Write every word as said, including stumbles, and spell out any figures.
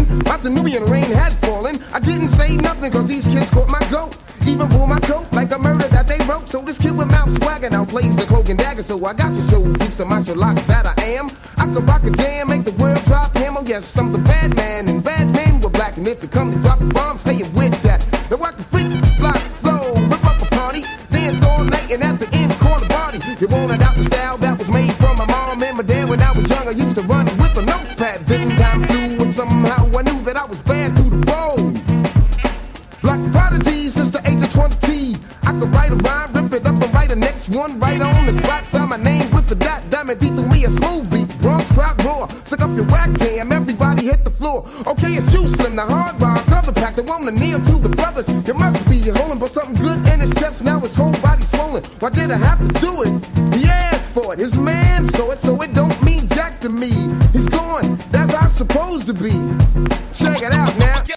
about the Nubian rain had fallen. I didn't say nothing cause these kids caught my goat. Even pull my coat like a murder that they wrote. So this kid with mouth swagger now plays the cloak and dagger. So I got to show you the martial lock that I am. I can rock a jam, make the world drop hammer. Yes, I'm the bad man, and bad men were black. And if it comes to dropping bombs, staying with that. Now I can freak, fly, flow, rip up a party, dance all night, and at the end call the party. You want it out the style that was made from my mom and my dad when I was young. I used to run with a notepad. Then time flew, and somehow I knew that I was bad through the road. Black prodigy since the age of twenty. I could write a rhyme, rip it up and write the next one right on the spot. Sign my name with the dot, diamond D through me a smooth beat. Bronx crowd roar, suck up your whack jam, everybody hit the floor. Okay, it's you, Slim, the hard rock, cover pack, the one to kneel to the brothers. You must be holding but something good in his chest, now his whole body swollen. Why did I have to do it? He asked for it, his man saw it, so it don't mean jack to me. He's gone, that's how it's supposed to be. Check it out now.